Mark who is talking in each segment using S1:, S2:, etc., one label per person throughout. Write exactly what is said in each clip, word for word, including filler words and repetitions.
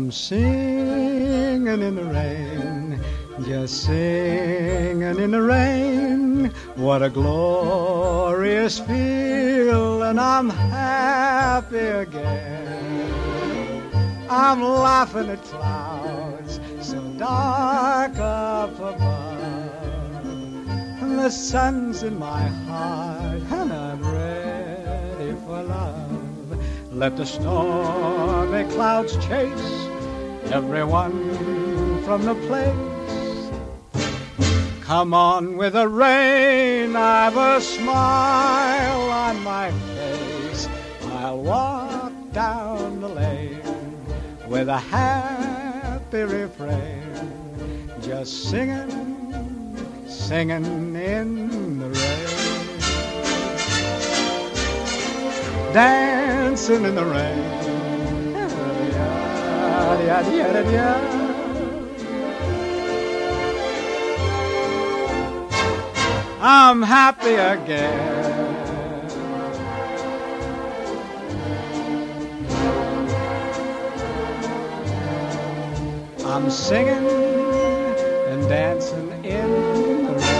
S1: I'm singing in the rain, just singing in the rain. What a glorious feeling, I'm happy again. I'm laughing at clouds so dark up above, and the sun's in my heart, and I'm ready for love. Let the stormy clouds chase everyone from the place. Come on with the rain, I've a smile on my face. I'll walk down the lane with a happy refrain, just singing, singing in the rain, dancing in the rain. I'm happy again. I'm singing and dancing in the rain.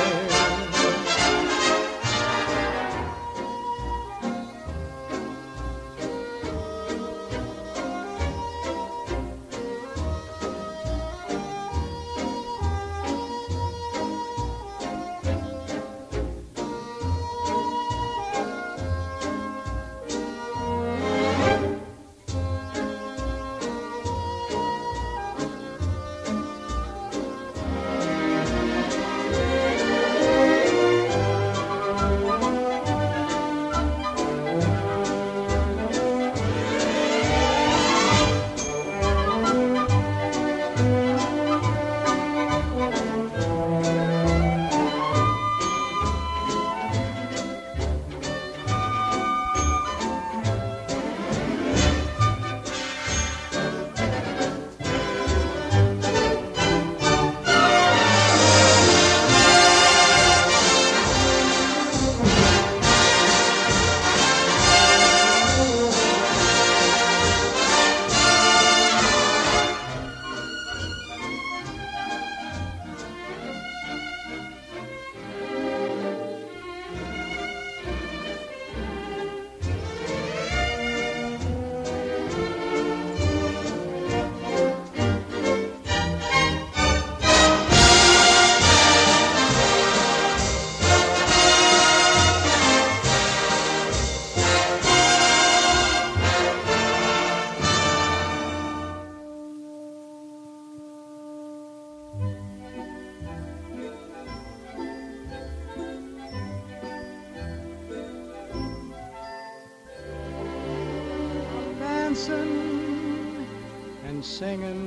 S1: Dancing and singing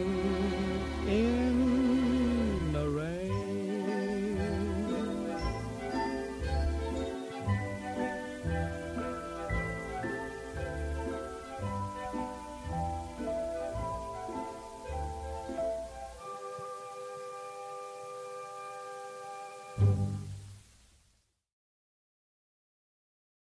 S1: in the rain.